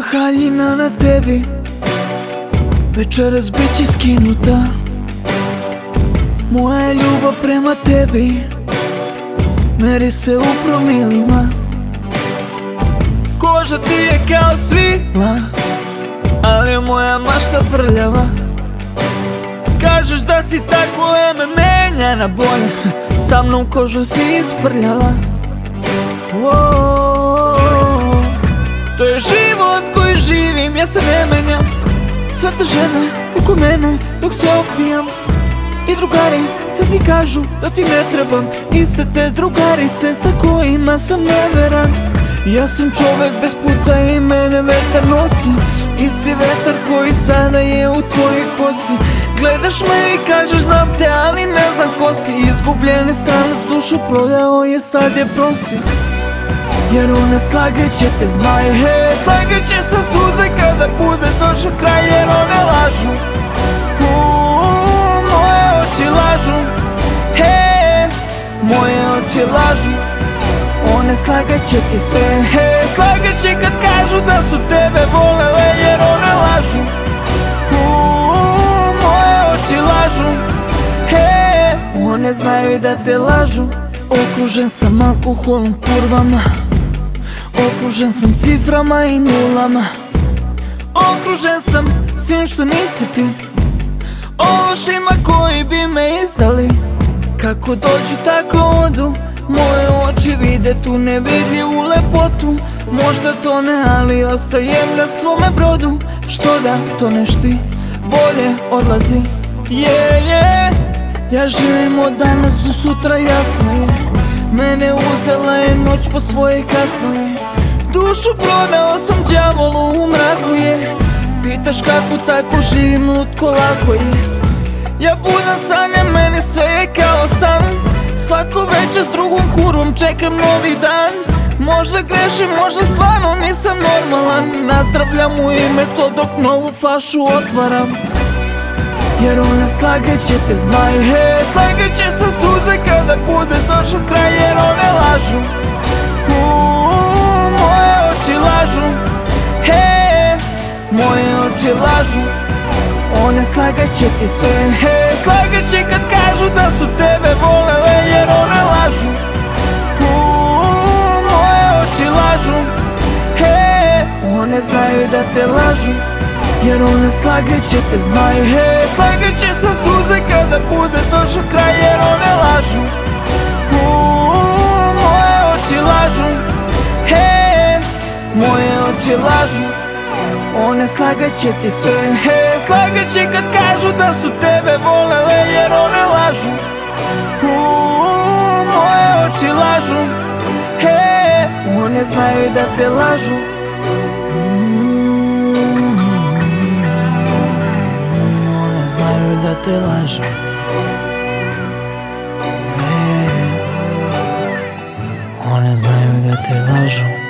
haljina na tebi večeras bit će skinuta. Moja ljubav prema tebi meri se u promilima. Koža ti je kao svila, ali je moja mašta prljava. Kažeš da si tako menja na bolje, sa mnom kožu si isprljala. To je život koji živim, ja se ne menjam. Sve te žene oko mene dok se opijam. I drugarice ti kažu da ti ne trebam. Iste te drugarice sa kojima sam neveran. Ja sam čovek bez puta i mene vetar nosi. Isti vetar koji sada je u tvojoj kosi. Gledaš me i kažeš znam te, ali ne znam ko si. Izgubljeni stranac dušu prodao je, sad je prosi. Jer one slagaće te znaju, he, slagaće sa suze kada bude došao kraj. Jer one lažu, moje oči lažu, he, moje oči lažu. One slagaće ti sve, he, slagaće kad kažu da su tebe volele. Jer one lažu, moje oči lažu, he, one znaju da te lažu. Okružen sam alkoholom, kurvama, okružen sam ciframa i nulama. Okružen sam svim što nisi ti, ološima koji bi me izdali. Kako dođu tako odu, moje oči vide tu nevidljivu lepotu. Možda to ne, ali ostajem na svome brodu. Što da toneš ti, bolje odlazi. Ja živim od danas do sutra, jasno je. Mene uzela je noć po svoje, kasno je. Dušu prodao sam đavolu, u mraku je. Pitaš kako tako živim, lutko lako je. Ja budan sanjam, meni sve je kao san. Svako večer s drugom kurvom čekam novi dan. Možda grešim, možda stvarno nisam normalan. Nazdravljam u ime to dok novu flašu otvaram. Jer one slagaće te znaju, he, slagaće sa suze kada bude došao kraj. Jer one lažu, moje oči lažu, he, moje oči lažu. One slagaće ti sve, he, slagaće kad kažu da su tebe volele. Jer one lažu, moje oči lažu, he, one znaju da te lažu. Jer one slagaće te znaju, he, slagaće sa suze kada bude došao kraj. Jer one lažu, moje oči lažu, he, moje oči lažu. One slagaće ti sve, he, slagaće kad kažu da su tebe volele. Jer one lažu, moje oči lažu, he, one znaju da te lažu. One znaju da te lažu, one znaju da te lažu.